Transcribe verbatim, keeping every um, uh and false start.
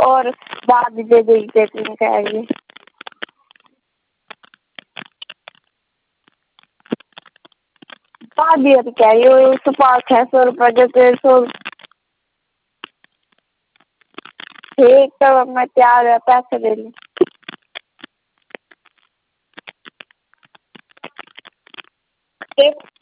और दादी दे देगी पैकिंग करिए। दादी अब क्या ये उसके पास छह सौ रुपये के डेढ़ सौ। ठीक तो मैं तैयार है पैसे देने। एक